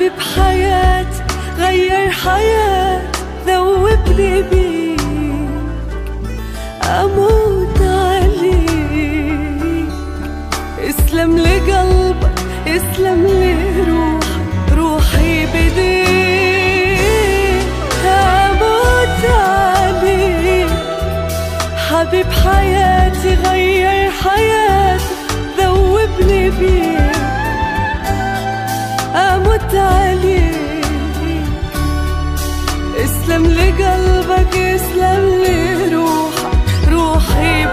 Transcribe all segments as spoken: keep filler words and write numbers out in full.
حبيب حياتي غير حياتي ذوبني بيك أموت عليك. اسلم لقلبك اسلم لروحك روحي بديك أموت عليك. حبيب حياتي غير حياتي ذوبني بيك أموت عليك. اسلم لقلبك اسلم لروحك روحي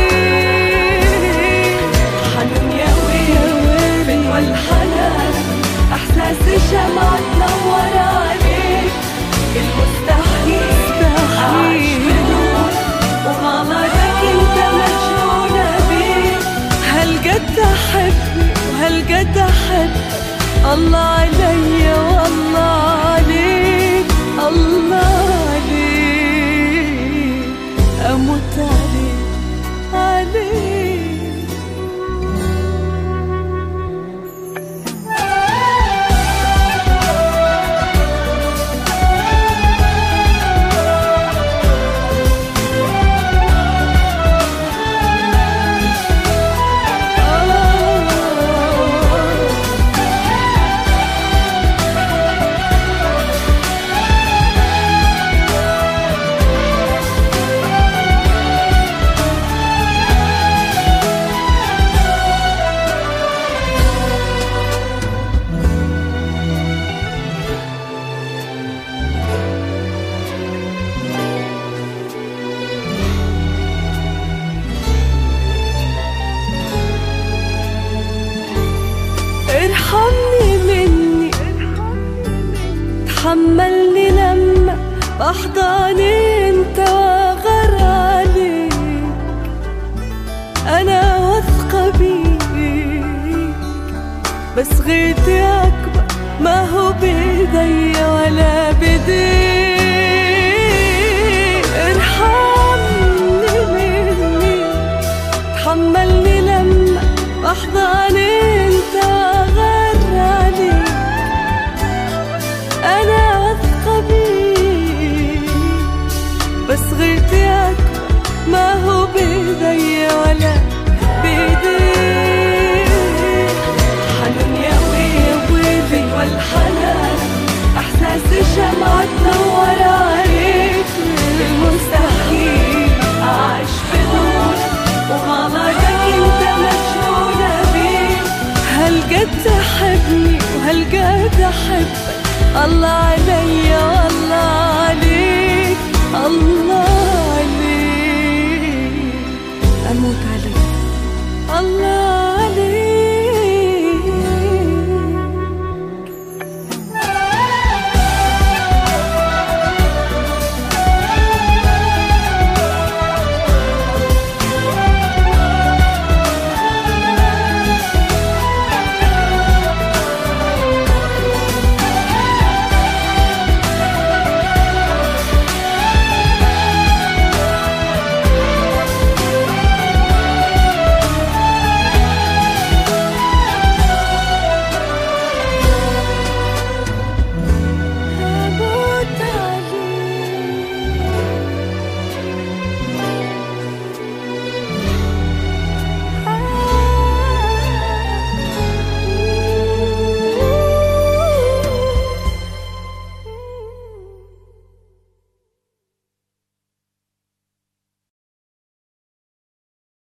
بديك. حنون يا ويل فين والحنان احساسي شمعة تنور عليك. المستحيل أعيش بدون وغلطك انت مجنونة بيك. هالقد احبني وهالقد احبك الله علي والله عليك الله عليك أموت عليك عليك. ارحمني مني تحملني لما بحضاني انت واغر عليك. انا واثقة بيك بس غيرتي اكبر ما هو بيدي ولا بديك. ارحمني مني تحملني لما بحضاني انت واغر عليك. انا واثقة بيك بس غيرتي اكبر ما هو بيدي ولا بيديك. حنون يا ويلي والحنان احساسي شمعة تنور عليك. المستحيل اعيش بدون وغلطك انت مجنونة بيك. هالقد تحبني وهالقد احبك الله علي والله عليك الله